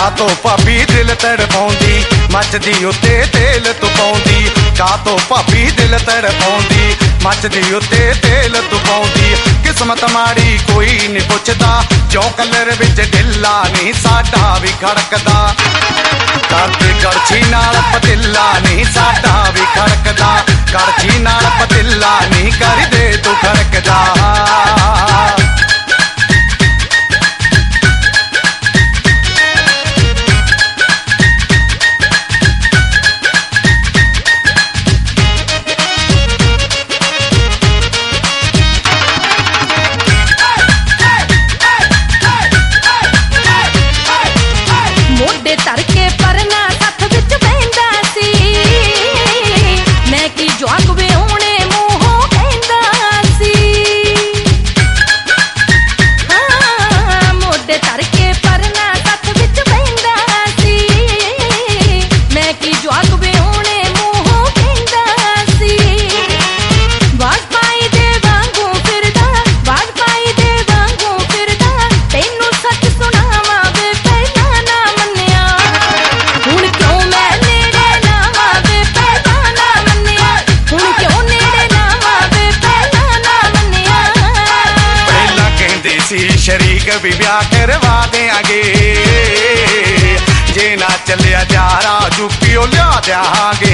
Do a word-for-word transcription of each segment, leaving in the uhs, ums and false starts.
ਕਾਤੋਂ ਭਾਬੀ ਦਿਲ ਤੜਪਾਉਂਦੀ ਮੱਚਦੀ ਉੱਤੇ ਤੇਲ ਤੂੰ ਪਾਉਂਦੀ ਕਾਤੋਂ ਭਾਬੀ ਦਿਲ ਤੜਪਾਉਂਦੀ ਮੱਚਦੀ ਉੱਤੇ ਤੇਲ ਤੂੰ ਪਾਉਂਦੀ ਕਿਸਮਤ ਮਾੜੀ ਕੋਈ ਨਹੀਂ ਪੁੱਛਦਾ ਜੋ ਕਲਰ ਵਿੱਚ ਢਿੱਲਾ ਨਹੀਂ ਸਾਡਾ ਵੀ ਖੜਕਦਾ ਕਰਦੇ ਕੜਛੀ ਨਾਲ ਪਤੀਲਾ ਨਹੀਂ ਸਾਡਾ ਵੀ ਖੜਕਦਾ ਕੜਛੀ ਨਾਲ ਪਤੀਲਾ ਨਹੀਂ ਕਰਦੇ ਤੂੰ ਖੜਕਦਾ शरीक भी ब्याह करवा देंगे जे ना चलिया यारा जुपियो लिया देंगे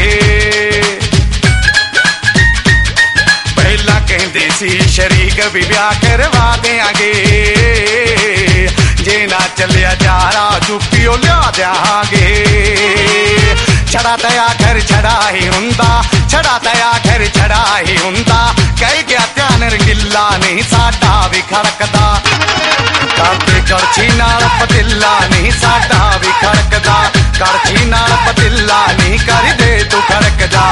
पहला कहते सी शरीक भी ब्याह करवा देंगे जे ना चलिया यारा जुपियो लिया देंगे छड़ा तया घर छड़ा ही हुंदा छड़ा तया घर छड़ा ही हुंदा कह गया ध्यान रंगीला नहीं साडा भी खड़कदा ਕਰਦੇ ਕੜਛੀ ਨਾਲ ਪਤੀਲਾ ਨਹੀਂ ਸਾਡਾ ਵੀ ਖੜਕਦਾ ਕੜਛੀ ਨਾਲ ਪਤੀਲਾ ਨਹੀਂ ਕਰਦੇ ਤੂੰ ਖੜਕਦਾ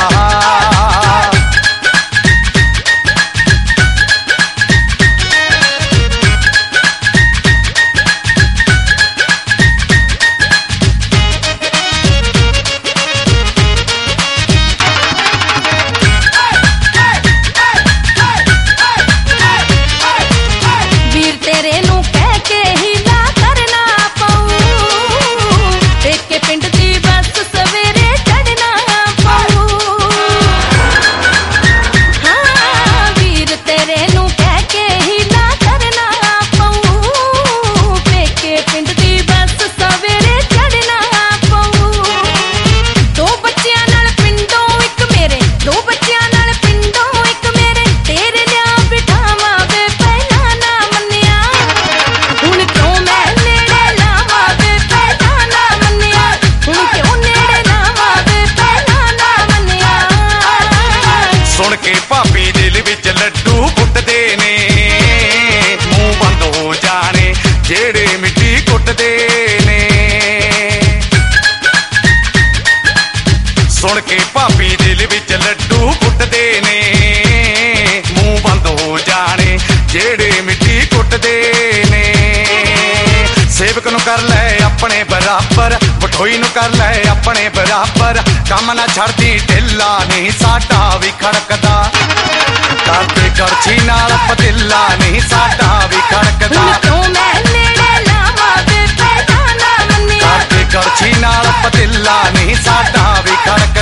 ਭਾਬੀ ਦਿਲ ਵਿੱਚ ਲੱਡੂ ਫੁੱਟਦੇ ਨੇ ਮੂੰਹ ਬੰਦ ਹੋ ਜਾਣੇ ਜਿਹੜੇ ਮਿੱਟੀ ਕੁੱਟਦੇ ਨੇ ਸੁਣ ਕੇ ਭਾਬੀ ਦਿਲ ਵਿੱਚ ਲੱਡੂ ਫੁੱਟਦੇ ਨੇ ਮੂੰਹ ਬੰਦ ਹੋ ਜਾਣੇ ਜਿਹੜੇ ਮਿੱਟੀ ਕੁੱਟਦੇ ਨੇ ਸੇਵਕ ਨੂੰ ਕਰ ਲੈ ਆਪਣੇ ਬਰਾਬਰ ਬਠੋਈ ਨੂੰ ਕਰ ਲੈ ਆਪਣੇ ਬਰਾਬਰ ਕੰਮ ਨਾ ਛੱਡਦੀ ਢਿੱਲਾ ਨਹੀਂ ਸਾਡਾ ਵੀ ਖੜਕਦਾ ਕਰਦੇ ਕੜਛੀ ਨਾਲ ਪਤੀਲਾ ਨਹੀਂ ਸਾਡਾ ਵੀ ਖੜਕਦਾ ਕਰਦੇ ਕੜਛੀ ਨਾਲ ਪਤੀਲਾ ਨਹੀਂ ਸਾਡਾ ਵੀ ਖੜਕਦਾ